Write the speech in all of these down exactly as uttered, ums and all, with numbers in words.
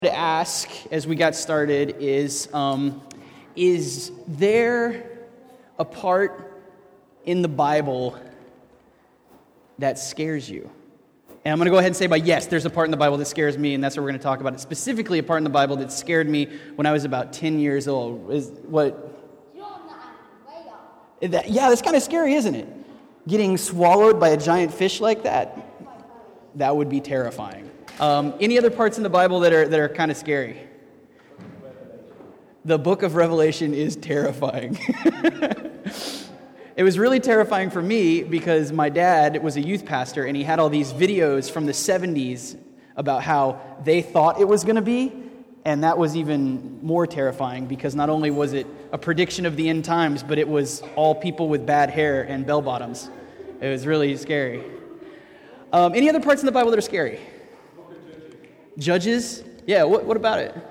To ask as we got started is, um, is there a part in the Bible that scares you? And I'm going to go ahead and say by yes, there's a part in the Bible that scares me, and that's what we're going to talk about. Specifically, a part in the Bible that scared me when I was about ten years old. Is what? That, yeah, that's kind of scary, isn't it? Getting swallowed by a giant fish like that? That would be terrifying. Um, any other parts in the Bible that are that are kind of scary? The book of Revelation is terrifying. It was really terrifying for me because my dad was a youth pastor and he had all these videos from the seventies about how they thought it was going to be, and that was even more terrifying because not only was it a prediction of the end times, but it was all people with bad hair and bell bottoms. It was really scary. Um, any other parts in the Bible that are scary? Judges? Yeah, what what about it?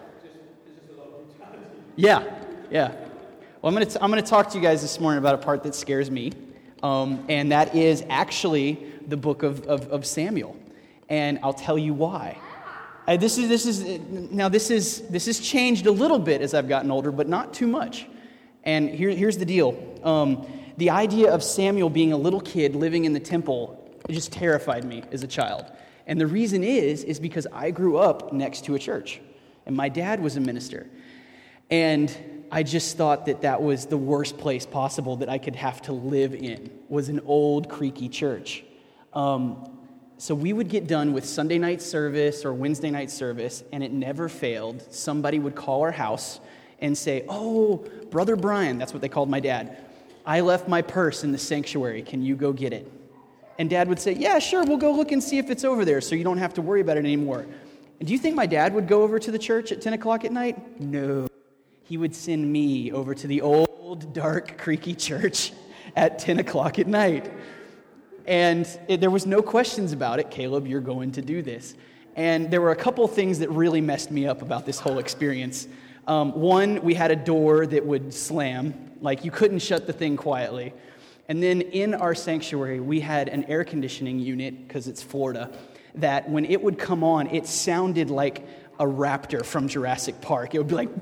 Yeah, yeah. Well, I'm going to I'm going to talk to you guys this morning about a part that scares me, um, and that is actually the book of, of, of Samuel, and I'll tell you why. Uh, this is this is now this is this has changed a little bit as I've gotten older, but not too much. And here here's the deal: um, the idea of Samuel being a little kid living in the temple, it just terrified me as a child. And the reason is, is because I grew up next to a church, and my dad was a minister. And I just thought that that was the worst place possible that I could have to live in, was an old, creaky church. Um, so we would get done with Sunday night service or Wednesday night service, and it never failed. Somebody would call our house and say, "Oh, Brother Brian," that's what they called my dad, "I left my purse in the sanctuary. Can you go get it?" And Dad would say, "Yeah, sure, we'll go look and see if it's over there so you don't have to worry about it anymore." And do you think my dad would go over to the church at ten o'clock at night? No. He would send me over to the old, dark, creaky church at ten o'clock at night. And it, there was no questions about it. "Caleb, you're going to do this." And there were a couple things that really messed me up about this whole experience. Um, one, we had a door that would slam. Like, you couldn't shut the thing quietly. And then in our sanctuary, we had an air conditioning unit, because it's Florida, that when it would come on, it sounded like a raptor from Jurassic Park. It would be like,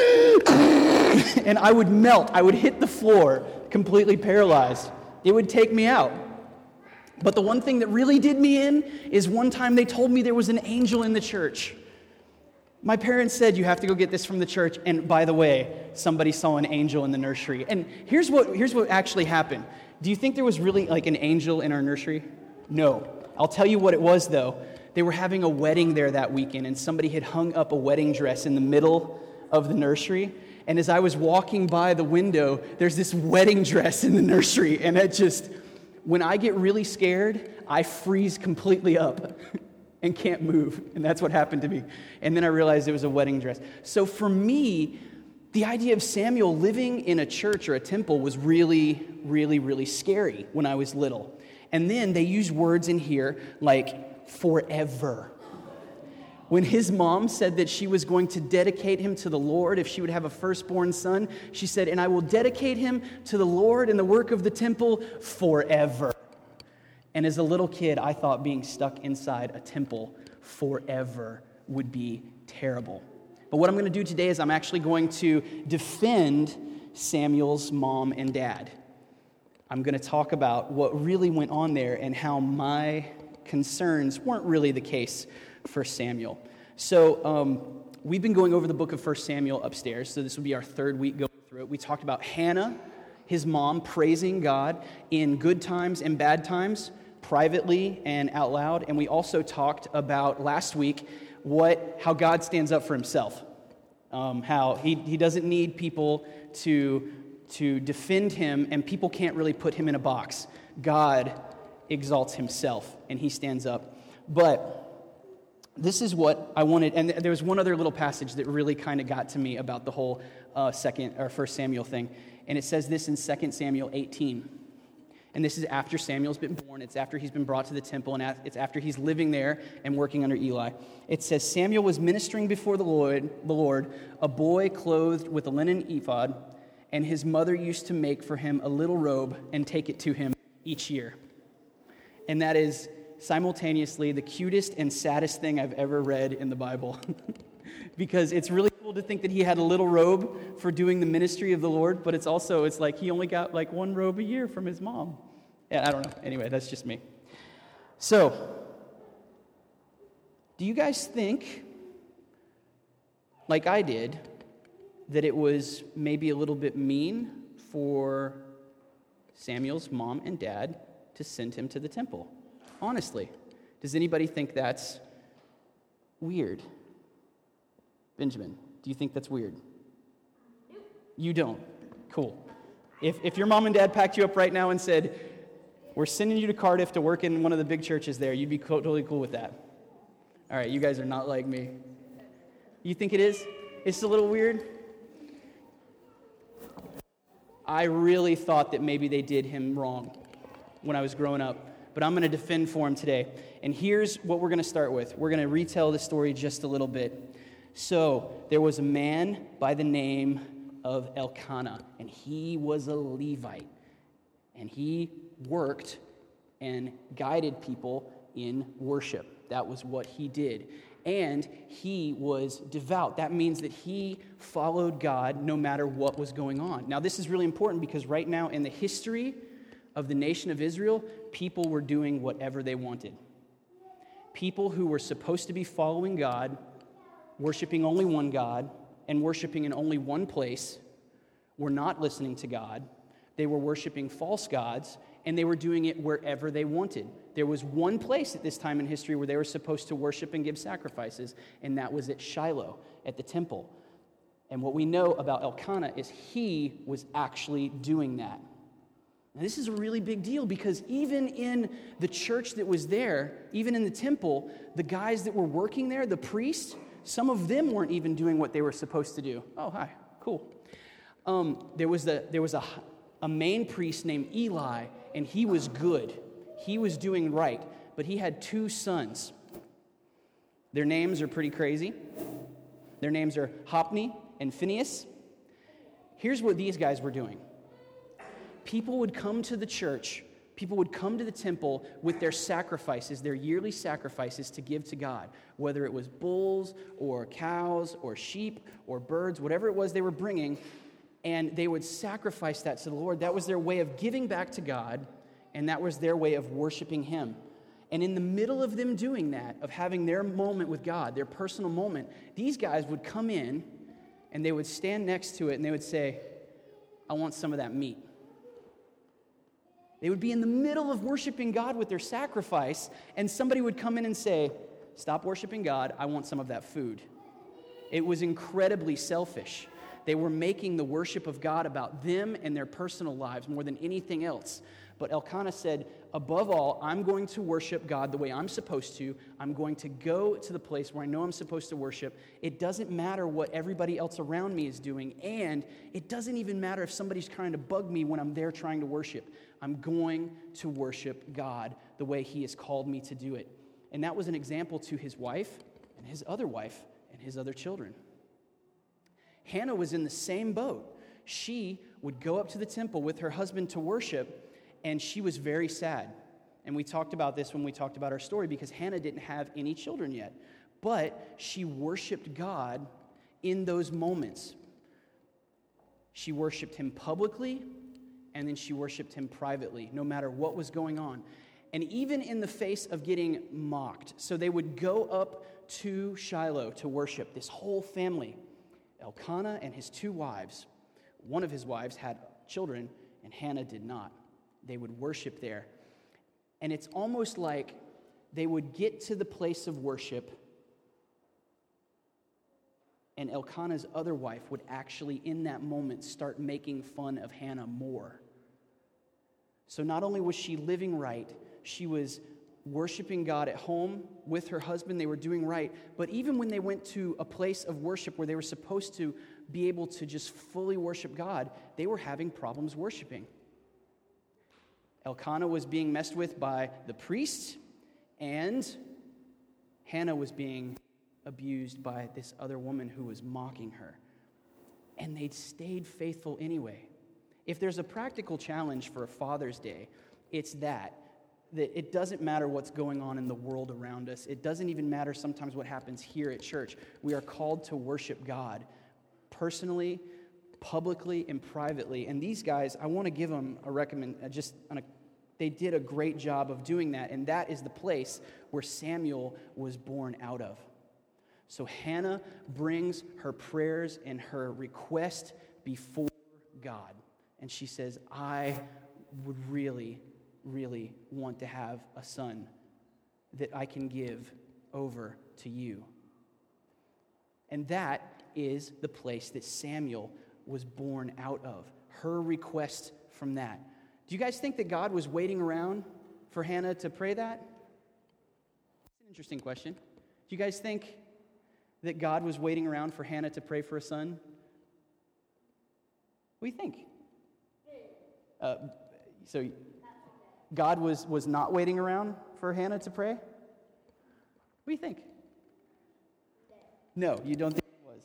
and I would melt. I would hit the floor, completely paralyzed. It would take me out. But the one thing that really did me in is one time they told me there was an angel in the church. My parents said, "You have to go get this from the church." And by the way, somebody saw an angel in the nursery. And here's what here's what actually happened. Do you think there was really like an angel in our nursery? No. I'll tell you what it was, though. They were having a wedding there that weekend, and somebody had hung up a wedding dress in the middle of the nursery. And as I was walking by the window, there's this wedding dress in the nursery. And it just, when I get really scared, I freeze completely up and can't move. And that's what happened to me. And then I realized it was a wedding dress. So for me, the idea of Samuel living in a church or a temple was really, really, really scary when I was little. And then they use words in here like forever. When his mom said that she was going to dedicate him to the Lord if she would have a firstborn son, she said, "And I will dedicate him to the Lord and the work of the temple forever." And as a little kid, I thought being stuck inside a temple forever would be terrible. But what I'm going to do today is I'm actually going to defend Samuel's mom and dad. I'm going to talk about what really went on there and how my concerns weren't really the case for Samuel. So um, we've been going over the book of First Samuel upstairs, so this will be our third week going through it. We talked about Hannah, his mom, praising God in good times and bad times, privately and out loud. And we also talked about last week what how God stands up for himself, um, how he, he doesn't need people to, to defend him, and people can't really put him in a box. God exalts himself, and he stands up. But this is what I wanted, and there was one other little passage that really kind of got to me about the whole uh, second or First Samuel thing, and it says this in Second Samuel eighteen. And this is after Samuel's been born. It's after he's been brought to the temple, and it's after he's living there and working under Eli. It says, "Samuel was ministering before the Lord, the Lord, a boy clothed with a linen ephod, and his mother used to make for him a little robe and take it to him each year." And that is simultaneously the cutest and saddest thing I've ever read in the Bible. because it's really cool to think that he had a little robe for doing the ministry of the Lord, but it's also, it's like he only got like one robe a year from his mom. Yeah, I don't know. Anyway, that's just me. So, do you guys think, like I did, that it was maybe a little bit mean for Samuel's mom and dad to send him to the temple? Honestly, does anybody think that's weird? Benjamin, do you think that's weird? You don't. Cool. If if your mom and dad packed you up right now and said, we're sending you to Cardiff to work in one of the big churches there, you'd be co- totally cool with that. All right, you guys are not like me. You think it is? It's a little weird? I really thought that maybe they did him wrong when I was growing up, but I'm going to defend for him today. And here's what we're going to start with. We're going to retell the story just a little bit. So, there was a man by the name of Elkanah, and he was a Levite. And he worked and guided people in worship. That was what he did. And he was devout. That means that he followed God no matter what was going on. Now, this is really important because right now in the history of the nation of Israel, people were doing whatever they wanted. People who were supposed to be following God, worshiping only one God, and worshiping in only one place, were not listening to God. They were worshiping false gods, and they were doing it wherever they wanted. There was one place at this time in history where they were supposed to worship and give sacrifices, and that was at Shiloh, at the temple. And what we know about Elkanah is he was actually doing that. Now, this is a really big deal because even in the church that was there, even in the temple, the guys that were working there, the priests, some of them weren't even doing what they were supposed to do. Oh, hi, cool. Um, there was the there was a a main priest named Eli, and he was good. He was doing right, but he had two sons. Their names are pretty crazy. Their names are Hophni and Phinehas. Here's what these guys were doing. People would come to the church, people would come to the temple with their sacrifices, their yearly sacrifices to give to God, whether it was bulls or cows or sheep or birds, whatever it was they were bringing, and they would sacrifice that to the Lord. That was their way of giving back to God, and that was their way of worshiping Him. And in the middle of them doing that, of having their moment with God, their personal moment, these guys would come in, and they would stand next to it, and they would say, I want some of that meat. They would be in the middle of worshiping God with their sacrifice, and somebody would come in and say, stop worshiping God, I want some of that food. It was incredibly selfish. They were making the worship of God about them and their personal lives more than anything else. But Elkanah said, above all, I'm going to worship God the way I'm supposed to. I'm going to go to the place where I know I'm supposed to worship. It doesn't matter what everybody else around me is doing, and it doesn't even matter if somebody's trying to bug me when I'm there trying to worship. I'm going to worship God the way He has called me to do it. And that was an example to his wife and his other wife and his other children. Hannah was in the same boat. She would go up to the temple with her husband to worship, and she was very sad. And we talked about this when we talked about our story because Hannah didn't have any children yet. But she worshiped God in those moments. She worshiped Him publicly, and then she worshiped Him privately, no matter what was going on. And even in the face of getting mocked. So they would go up to Shiloh to worship, this whole family. Elkanah and his two wives. One of his wives had children, and Hannah did not. They would worship there. And it's almost like they would get to the place of worship, and Elkanah's other wife would actually, in that moment, start making fun of Hannah more. So not only was she living right, she was worshiping God at home with her husband. They were doing right. But even when they went to a place of worship where they were supposed to be able to just fully worship God, they were having problems worshiping. Elkanah was being messed with by the priests, and Hannah was being abused by this other woman who was mocking her. And they stayed faithful anyway. If there's a practical challenge for a Father's Day, it's that. that it doesn't matter what's going on in the world around us. It doesn't even matter sometimes what happens here at church. We are called to worship God personally, publicly, and privately. And these guys, I want to give them a recommend. Uh, just on a, they did a great job of doing that, and that is the place where Samuel was born out of. So Hannah brings her prayers and her request before God, and she says, "I would really, really want to have a son that I can give over to you." And that is the place that Samuel was born out of. Her request from that. Do you guys think that God was waiting around for Hannah to pray that? It's an interesting question. Do you guys think that God was waiting around for Hannah to pray for a son? What do you think? Uh, so God was, was not waiting around for Hannah to pray? What do you think? No, you don't think it was.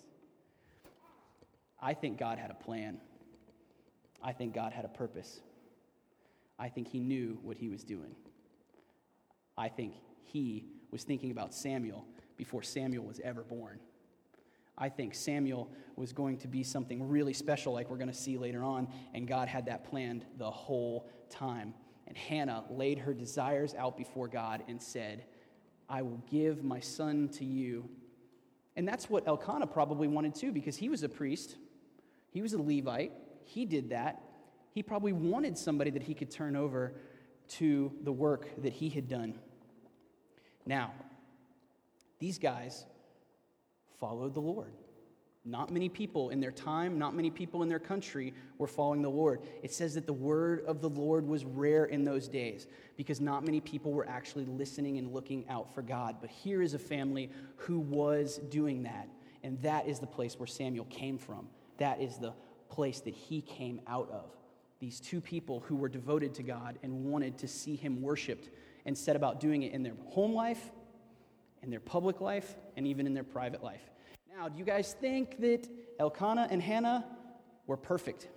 I think God had a plan. I think God had a purpose. I think he knew what he was doing. I think he was thinking about Samuel before Samuel was ever born. I think Samuel was going to be something really special like we're going to see later on, and God had that planned the whole time. And Hannah laid her desires out before God and said, "I will give my son to you." And that's what Elkanah probably wanted too, because he was a priest. He was a Levite. He did that. He probably wanted somebody that he could turn over to the work that he had done. Now, these guys followed the Lord. Not many people in their time, not many people in their country were following the Lord. It says that the word of the Lord was rare in those days because not many people were actually listening and looking out for God. But here is a family who was doing that, and that is the place where Samuel came from. That is the place that he came out of. These two people who were devoted to God and wanted to see him worshiped and set about doing it in their home life, in their public life, and even in their private life. Now, do you guys think that Elkanah and Hannah were perfect?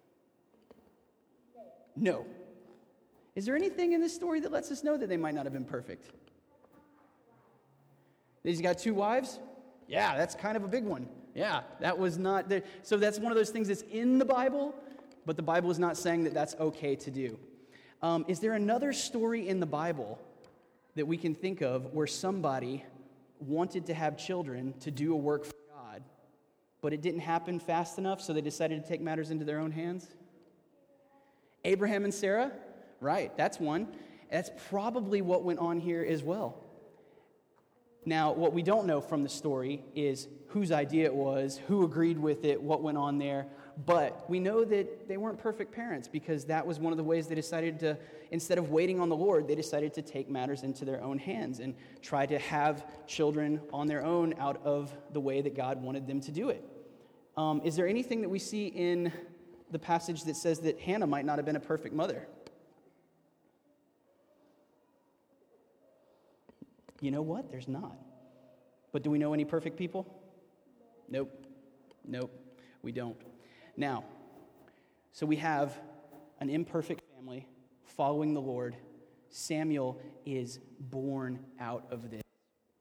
No. Is there anything in this story that lets us know that they might not have been perfect? He's got two wives? Yeah, that's kind of a big one. Yeah, that was not there. So that's one of those things that's in the Bible, but the Bible is not saying that that's okay to do. Um, is there another story in the Bible that we can think of where somebody wanted to have children to do a work for God, but it didn't happen fast enough, so they decided to take matters into their own hands? Abraham and Sarah? Right, that's one. That's probably what went on here as well. Now, what we don't know from the story is whose idea it was, who agreed with it, what went on there, but we know that they weren't perfect parents because that was one of the ways they decided to, instead of waiting on the Lord, they decided to take matters into their own hands and try to have children on their own out of the way that God wanted them to do it. Um, is there anything that we see in the passage that says that Hannah might not have been a perfect mother? You know what? There's not. But do we know any perfect people? Nope. Nope. We don't. Now, so we have an imperfect family following the Lord. Samuel is born out of this.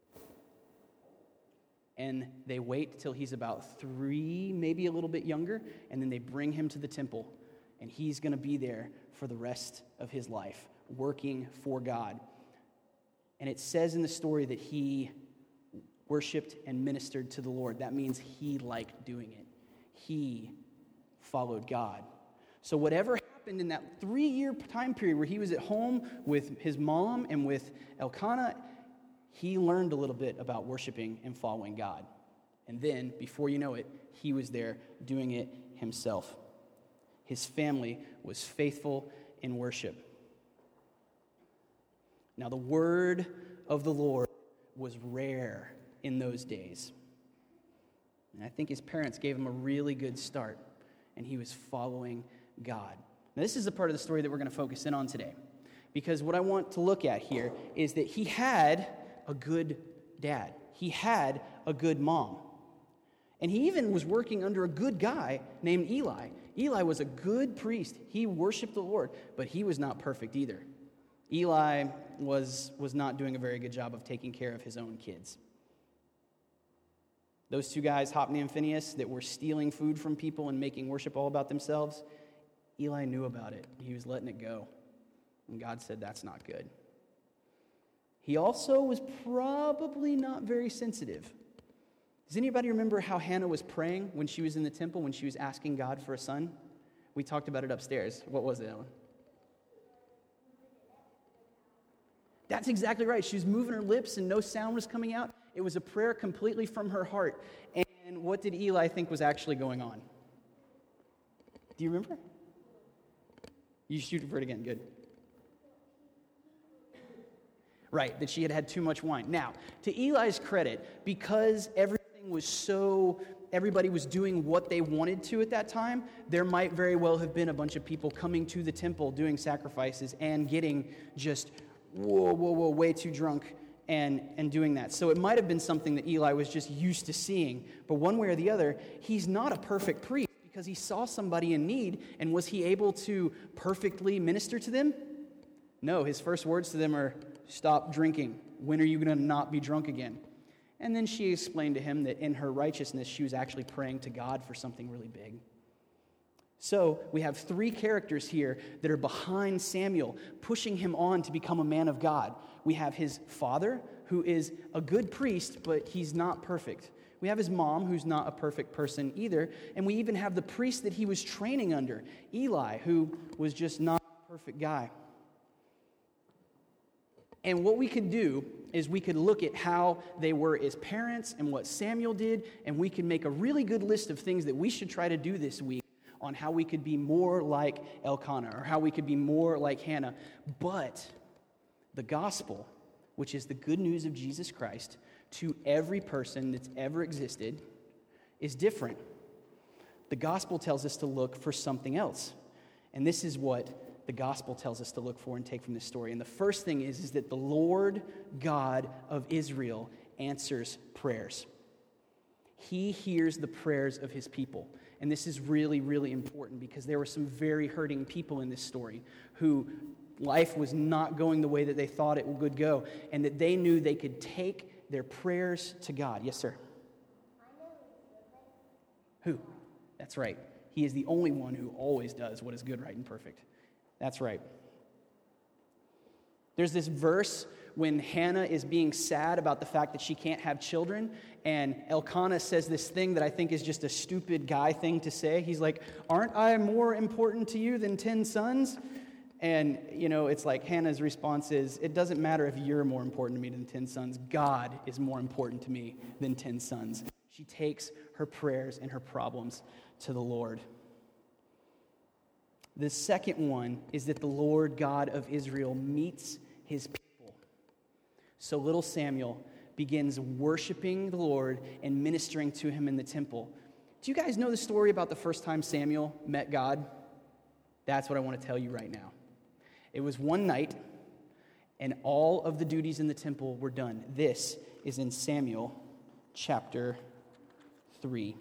And they wait till he's about three, maybe a little bit younger, and then they bring him to the temple. And he's going to be there for the rest of his life, working for God. And it says in the story that he worshiped and ministered to the Lord. That means he liked doing it. He followed God. So whatever happened in that three-year time period where he was at home with his mom and with Elkanah, he learned a little bit about worshiping and following God. And then, before you know it, he was there doing it himself. His family was faithful in worship. Now, the word of the Lord was rare in those days. And I think his parents gave him a really good start, and he was following God. Now, this is the part of the story that we're going to focus in on today, because what I want to look at here is that he had a good dad. He had a good mom. And he even was working under a good guy named Eli. Eli was a good priest. He worshiped the Lord, but he was not perfect either. Eli was, was not doing a very good job of taking care of his own kids. Those two guys, Hophni and Phinehas, that were stealing food from people and making worship all about themselves, Eli knew about it. He was letting it go. And God said, that's not good. He also was probably not very sensitive. Does anybody remember how Hannah was praying when she was in the temple, when she was asking God for a son? We talked about it upstairs. What was it, Ellen? That's exactly right. She was moving her lips and no sound was coming out. It was a prayer completely from her heart. And what did Eli think was actually going on? Do you remember? You shoot for it again. Good. Right, that she had had too much wine. Now, to Eli's credit, because everything was so, everybody was doing what they wanted to at that time, there might very well have been a bunch of people coming to the temple doing sacrifices and getting just, whoa, whoa, whoa, way too drunk and, and doing that. So it might have been something that Eli was just used to seeing. But one way or the other, he's not a perfect priest because he saw somebody in need, and was he able to perfectly minister to them? No, his first words to them are, stop drinking. When are you going to not be drunk again? And then she explained to him that in her righteousness, she was actually praying to God for something really big. So we have three characters here that are behind Samuel, pushing him on to become a man of God. We have his father, who is a good priest, but he's not perfect. We have his mom, who's not a perfect person either. And we even have the priest that he was training under, Eli, who was just not a perfect guy. And what we could do is we could look at how they were as parents and what Samuel did, and we can make a really good list of things that we should try to do this week on how we could be more like Elkanah or how we could be more like Hannah. But the gospel, which is the good news of Jesus Christ to every person that's ever existed, is different. The gospel tells us to look for something else. And this is what the gospel tells us to look for and take from this story. And the first thing is, is that the Lord God of Israel answers prayers. He hears the prayers of his people. And this is really, really important because there were some very hurting people in this story who life was not going the way that they thought it would go, and that they knew they could take their prayers to God. Yes, sir? Who? That's right. He is the only one who always does what is good, right, and perfect. That's right. There's this verse when Hannah is being sad about the fact that she can't have children, and Elkanah says this thing that I think is just a stupid guy thing to say. He's like, aren't I more important to you than ten sons? And, you know, it's like Hannah's response is, it doesn't matter if you're more important to me than ten sons. God is more important to me than ten sons. She takes her prayers and her problems to the Lord. The second one is that the Lord God of Israel meets his people. So little Samuel begins worshiping the Lord and ministering to him in the temple. Do you guys know the story about the first time Samuel met God? That's what I want to tell you right now. It was one night, and all of the duties in the temple were done. This is in Samuel chapter three.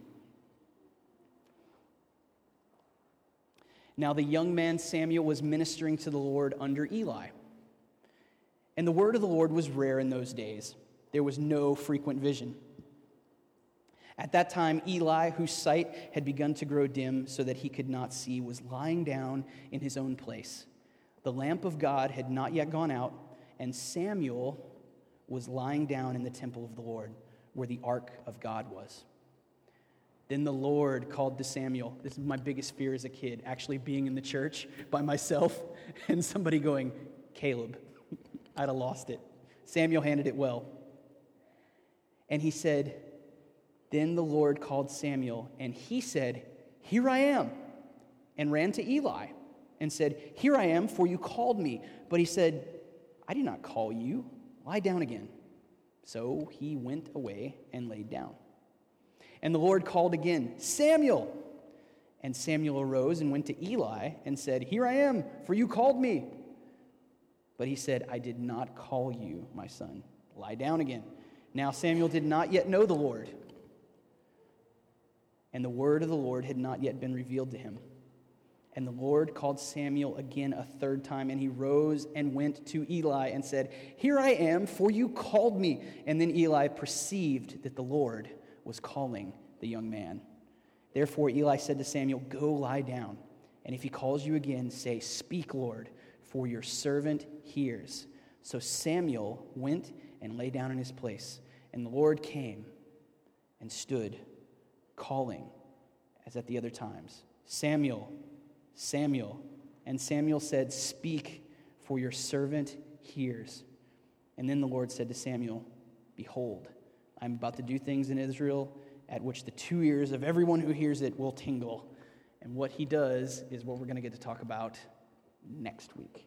Now the young man Samuel was ministering to the Lord under Eli. And the word of the Lord was rare in those days. There was no frequent vision. At that time, Eli, whose sight had begun to grow dim so that he could not see, was lying down in his own place. The lamp of God had not yet gone out, and Samuel was lying down in the temple of the Lord, where the ark of God was. Then the Lord called to Samuel. This is my biggest fear as a kid, actually being in the church by myself and somebody going, Caleb. I'd have lost it. Samuel handled it well. And he said, then the Lord called Samuel, and he said, here I am, and ran to Eli and said, here I am, for you called me. But he said, I did not call you. Lie down again. So he went away and laid down. And the Lord called again, Samuel. And Samuel arose and went to Eli and said, here I am, for you called me. But he said, I did not call you, my son. Lie down again. Now Samuel did not yet know the Lord, and the word of the Lord had not yet been revealed to him. And the Lord called Samuel again a third time, and he rose and went to Eli and said, "Here I am, for you called me." And then Eli perceived that the Lord was calling the young man. Therefore Eli said to Samuel, "Go lie down, and if he calls you again, say, 'Speak, Lord, for your servant hears.'" So Samuel went and lay down in his place, and the Lord came and stood, calling, as at the other times, "Samuel, Samuel." And Samuel said, "Speak, for your servant hears." And then the Lord said to Samuel, "Behold, I am about to do things in Israel at which the two ears of everyone who hears it will tingle." And what he does is what we're going to get to talk about next week.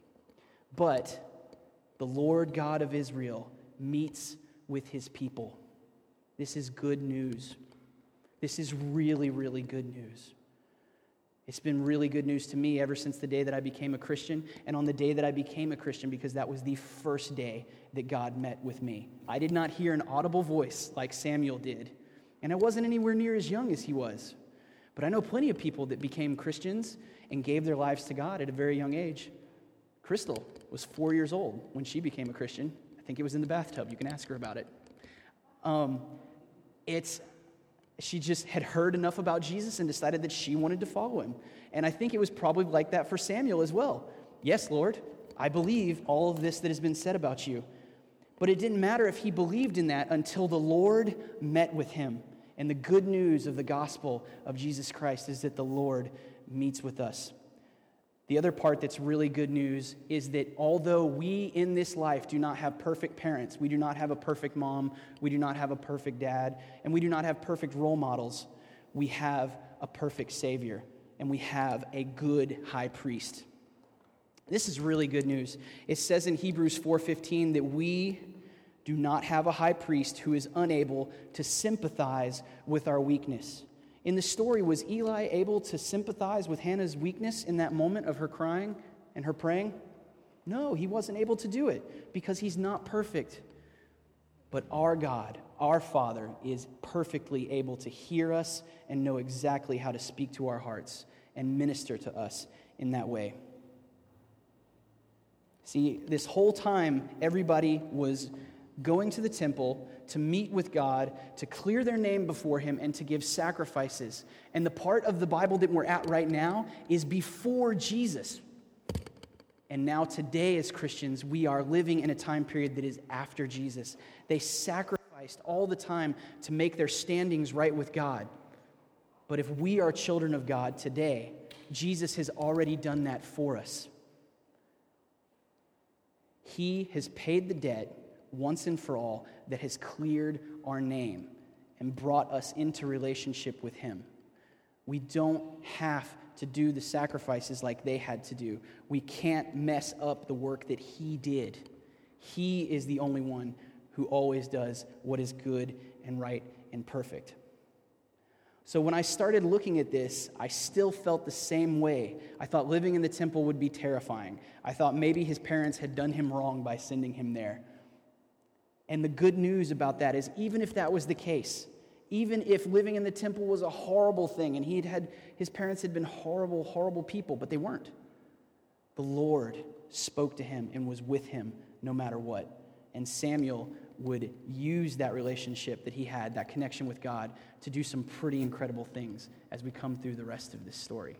But the Lord God of Israel meets with his people. This is good news. This is really, really good news. It's been really good news to me ever since the day that I became a Christian, and on the day that I became a Christian, because that was the first day that God met with me. I did not hear an audible voice like Samuel did, and I wasn't anywhere near as young as he was. But I know plenty of people that became Christians and gave their lives to God at a very young age. Crystal was four years old when she became a Christian. I think it was in the bathtub. You can ask her about it. Um, it's... She just had heard enough about Jesus and decided that she wanted to follow him. And I think it was probably like that for Samuel as well. "Yes, Lord, I believe all of this that has been said about you." But it didn't matter if he believed in that until the Lord met with him. And the good news of the gospel of Jesus Christ is that the Lord meets with us. The other part that's really good news is that although we in this life do not have perfect parents, we do not have a perfect mom, we do not have a perfect dad, and we do not have perfect role models, we have a perfect Savior, and we have a good high priest. This is really good news. It says in Hebrews four fifteen that we do not have a high priest who is unable to sympathize with our weakness. In the story, was Eli able to sympathize with Hannah's weakness in that moment of her crying and her praying? No, he wasn't able to do it because he's not perfect. But our God, our Father, is perfectly able to hear us and know exactly how to speak to our hearts and minister to us in that way. See, this whole time, everybody was going to the temple to meet with God, to clear their name before him, and to give sacrifices. And the part of the Bible that we're at right now is before Jesus. And now today as Christians, we are living in a time period that is after Jesus. They sacrificed all the time to make their standings right with God. But if we are children of God today, Jesus has already done that for us. He has paid the debt once and for all that has cleared our name and brought us into relationship with him. We don't have to do the sacrifices like they had to do. We can't mess up the work that he did. He is the only one who always does what is good and right and perfect. So when I started looking at this, I still felt the same way. I thought living in the temple would be terrifying. I thought maybe his parents had done him wrong by sending him there. And the good news about that is, even if that was the case, even if living in the temple was a horrible thing and he had had, his parents had been horrible, horrible people, but they weren't. The Lord spoke to him and was with him no matter what. And Samuel would use that relationship that he had, that connection with God, to do some pretty incredible things as we come through the rest of this story.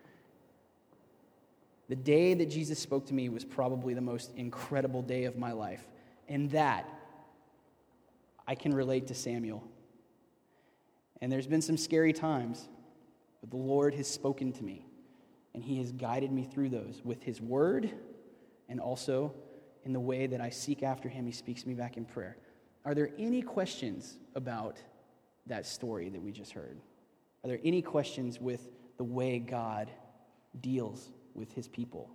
The day that Jesus spoke to me was probably the most incredible day of my life. And that I can relate to Samuel. And there's been some scary times, but the Lord has spoken to me, and he has guided me through those with his word and also in the way that I seek after him. He speaks to me back in prayer. Are there any questions about that story that we just heard? Are there any questions with the way God deals with his people?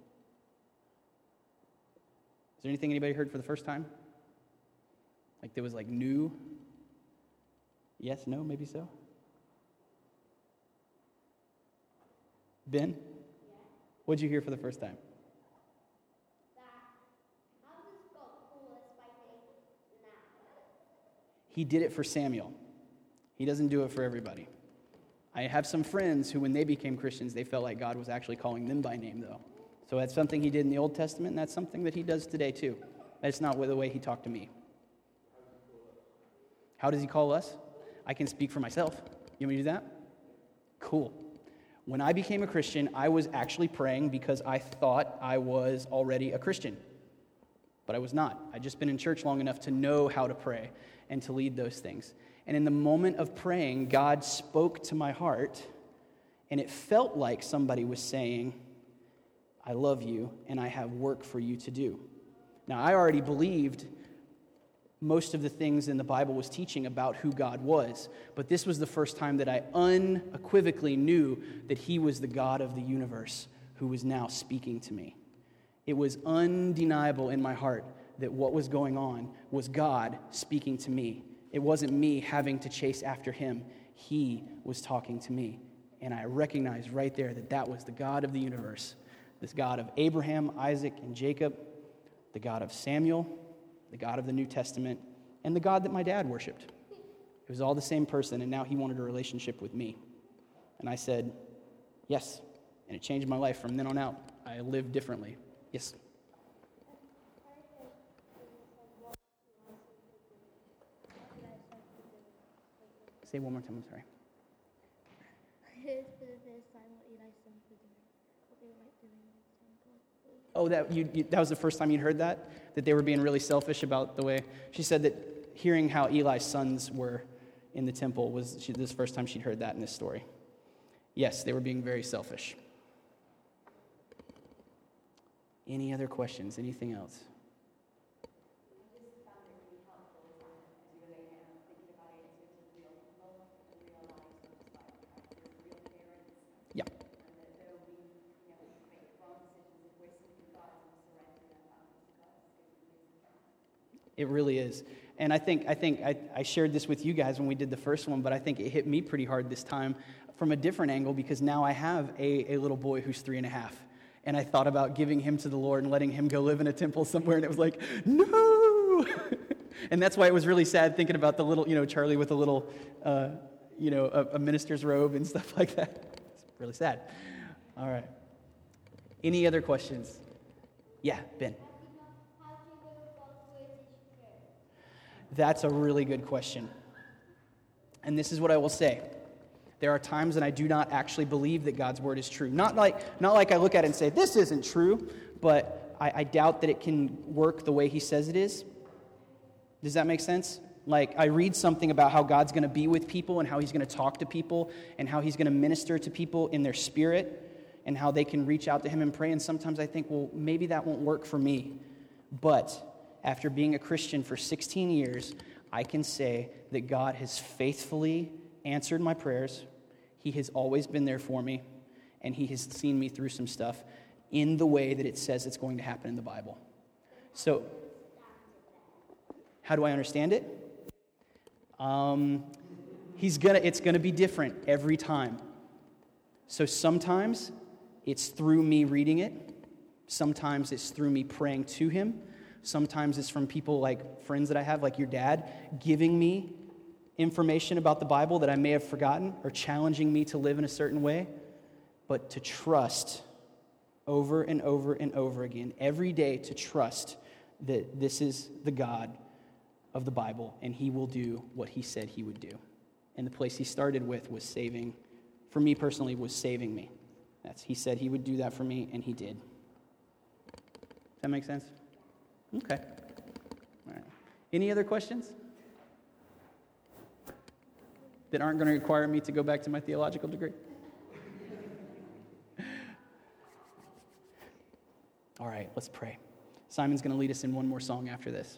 Is there anything anybody heard for the first time? Like there was like new? Yes, no, maybe so? Ben? Yeah. What'd you hear for the first time? That Moses got foolish by saying that. He did it for Samuel. He doesn't do it for everybody. I have some friends who, when they became Christians, they felt like God was actually calling them by name, though. So that's something he did in the Old Testament, and that's something that he does today, too. That's not the way he talked to me. How does he call us? I can speak for myself. You want me to do that? Cool. When I became a Christian, I was actually praying because I thought I was already a Christian. But I was not. I'd just been in church long enough to know how to pray and to lead those things. And in the moment of praying, God spoke to my heart, and it felt like somebody was saying, I love you, and I have work for you to do. Now, I already believed most of the things in the Bible was teaching about who God was, but this was the first time that I unequivocally knew that he was the God of the universe who was now speaking to me. It was undeniable in my heart that what was going on was God speaking to me. It wasn't me having to chase after him. He was talking to me. And I recognized right there that that was the God of the universe, this God of Abraham, Isaac, and Jacob, the God of Samuel, the God of the New Testament, and the God that my dad worshipped. It was all the same person, and now he wanted a relationship with me. And I said, yes. And it changed my life from then on out. I lived differently. Yes? Say one more time, I'm sorry. Oh, that you, you, that was the first time you'd heard that? That they were being really selfish about the way... She said that hearing how Eli's sons were in the temple was she, this first time she'd heard that in this story. Yes, they were being very selfish. Any other questions? Anything else? Yeah. It really is. And I think I think I, I shared this with you guys when we did the first one, but I think it hit me pretty hard this time from a different angle because now I have a, a little boy who's three and a half. And I thought about giving him to the Lord and letting him go live in a temple somewhere, and it was like, no! And that's why it was really sad thinking about the little, you know, Charlie with a little, uh, you know, a, a minister's robe and stuff like that. It's really sad. All right. Any other questions? Yeah, Ben. That's a really good question. And this is what I will say. There are times that I do not actually believe that God's word is true. Not like, not like I look at it and say, this isn't true, but I, I doubt that it can work the way he says it is. Does that make sense? Like, I read something about how God's going to be with people and how he's going to talk to people and how he's going to minister to people in their spirit and how they can reach out to him and pray. And sometimes I think, well, maybe that won't work for me. But after being a Christian for sixteen years, I can say that God has faithfully answered my prayers. He has always been there for me, and he has seen me through some stuff in the way that it says it's going to happen in the Bible. So, how do I understand it? Um, he's gonna. It's gonna be different every time. So sometimes it's through me reading it. Sometimes it's through me praying to him. Sometimes it's from people like friends that I have, like your dad, giving me information about the Bible that I may have forgotten or challenging me to live in a certain way, but to trust over and over and over again, every day to trust that this is the God of the Bible and he will do what he said he would do. And the place he started with was saving, for me personally, was saving me. That's, he said he would do that for me, and he did. Does that make sense? Okay. All right. Any other questions that aren't going to require me to go back to my theological degree? All right, let's pray. Simon's going to lead us in one more song after this.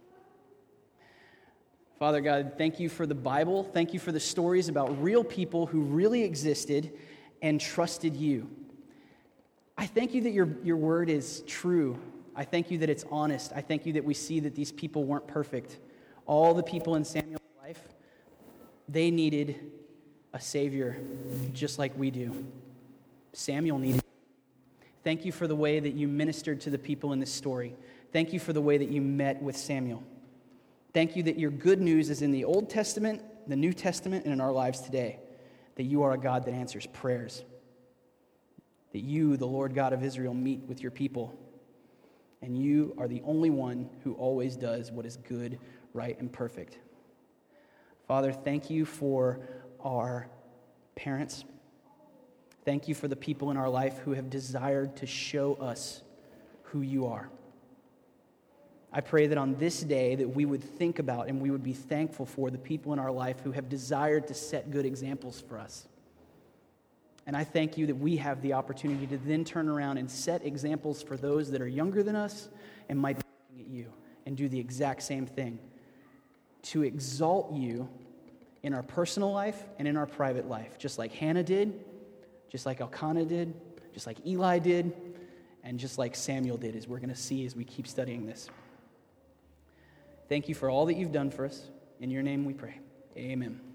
Father God, thank you for the Bible. Thank you for the stories about real people who really existed and trusted you. I thank you that your, your word is true. I thank you that it's honest. I thank you that we see that these people weren't perfect. All the people in Samuel's life, they needed a Savior just like we do. Samuel needed. Thank you for the way that you ministered to the people in this story. Thank you for the way that you met with Samuel. Thank you that your good news is in the Old Testament, the New Testament, and in our lives today. that you are a God that answers prayers, that you, the Lord God of Israel, meet with your people, and you are the only one who always does what is good, right, and perfect. Father, thank you for our parents. Thank you for the people in our life who have desired to show us who you are. I pray that on this day that we would think about and we would be thankful for the people in our life who have desired to set good examples for us. And I thank you that we have the opportunity to then turn around and set examples for those that are younger than us and might be looking at you and do the exact same thing, to exalt you in our personal life and in our private life, just like Hannah did, just like Elkanah did, just like Eli did, and just like Samuel did, as we're going to see as we keep studying this. Thank you for all that you've done for us. In your name we pray. Amen.